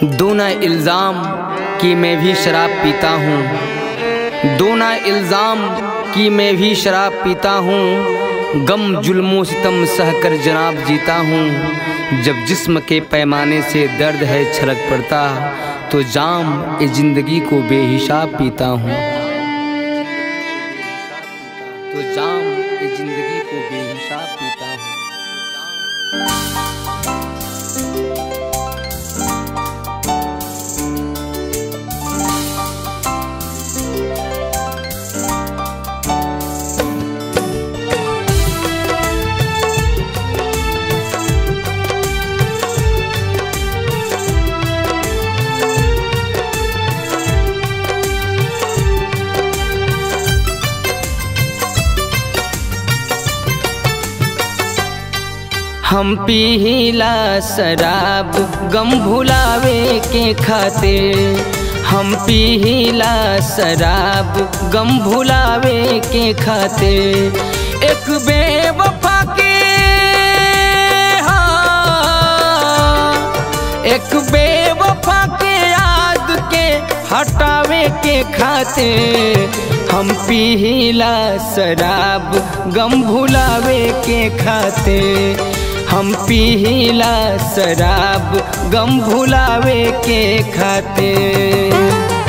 दो ना इल्ज़ाम कि मैं भी शराब पीता हूँ, दो ना इल्ज़ाम कि मैं भी शराब पीता हूँ। गम जुल्मों सितम सहकर जनाब जीता हूँ। जब जिस्म के पैमाने से दर्द है छलक पड़ता, तो जाम ए ज़िंदगी को बेहिसाब पीता हूँ। तो जाम ए ज़िंदगी को बेहिसाब पीता हूँ। हम पीला शराब गम भुलावे के खातिर, हम पीला शराब गम भुलावे के खातिर। एक बेवफा के एक बेवफा के याद के हटावे के खातिर। हम पीला शराब गम भुलावे के खातिर, हम पीला शराब गम भुलावे के खातिर।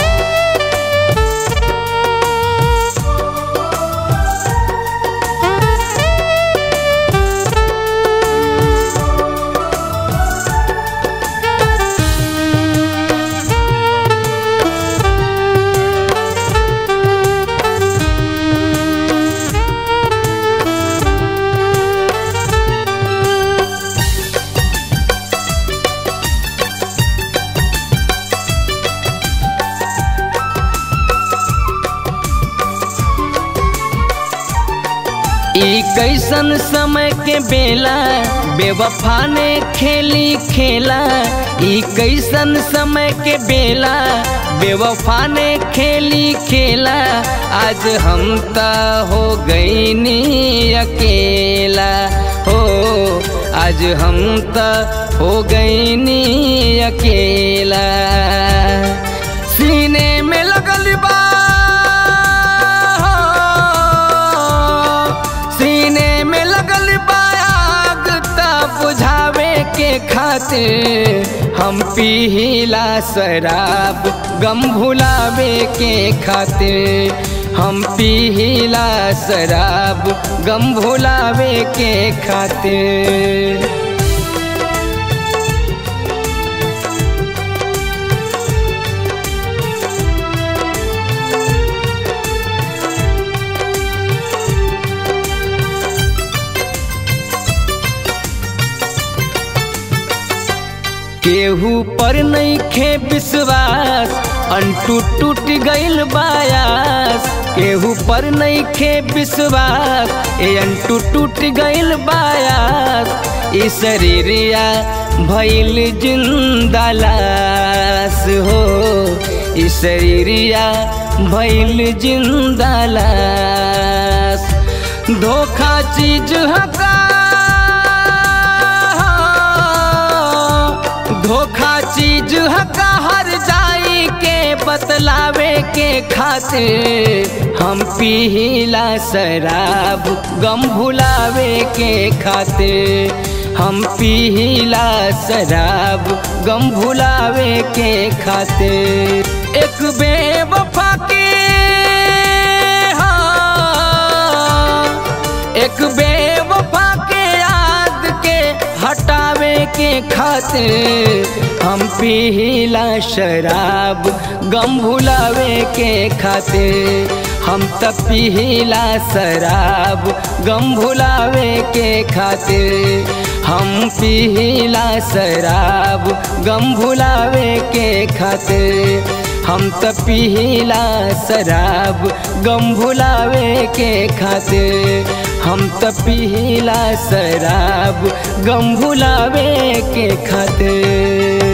ई कैसन समय के बेला बेवफा ने खेली खेला। ई कैसन समय के बेला बेवफा ने खेली खेला। आज हम ता हो गईनी अकेला हो, आज हम ता हो गईनी अकेला। सीने में लगल बा, बुझावे के खातिर। हम पीला शराब गम भुलावे के खातिर, हम पीला शराब गम भुलावे के खातिर। केहू पर नहीं खे विश्वास, अंटू टूट गइल बायास। केहू पर नहीं खे विश्वास, ए अंटू टूट गइल बायास। ई शरीरिया भइल जिंदा लाश हो, ई शरीरिया भइल जिंदा लाश। धोखा चीज हका, धोखा चीज हका हर जाई के बतलावे के खातिर। हम पीला शराब गम भुलावे के खातिर, हम पीला शराब गम भुलावे के खातिर। एक बेवफा के एक बेवफा के याद के हटावे के खातिर। हम पीला शराब गम भुलावे के खातिर, हम त पीला शराब गम भुलावे के खातिर। हम पीला शराब गम भुलावे के खातिर, हम त पीला शराब गम भुलावे के खातिर। हम त पीला शराब गम भुलावे के खातिर।